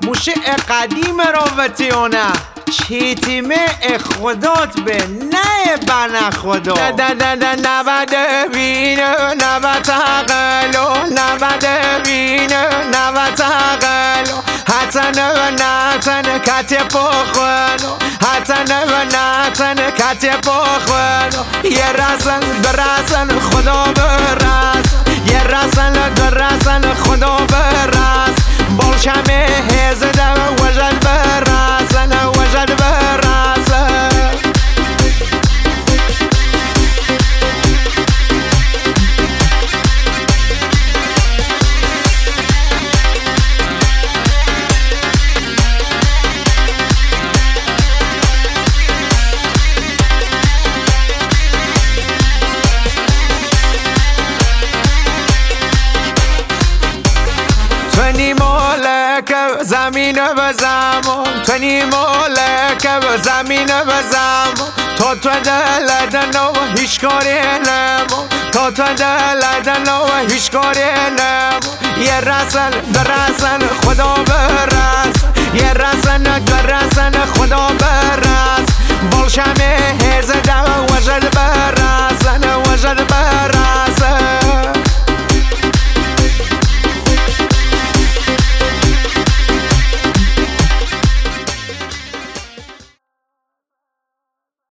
موشه قدیم رابطیونه چیتیمه خدات به نه بنا خدا نبد بینه نبد عقلو نبد بینه نبد عقلو حتن و نتن کتی پخونو حتن و نتن کتی پخونو یه رسن برسن خدا برسن یه رسن درسن خدا برسن بالشمه هزده وجد برسن وجد برسن تونی مالک زمین و زمان تونی مالک زمین و زمان تو دلدن و هیچ کاری نمو تو دلدن و هیچ کاری نمو یه رسن برسن خدا برسن یه رسن برسن خدا برسن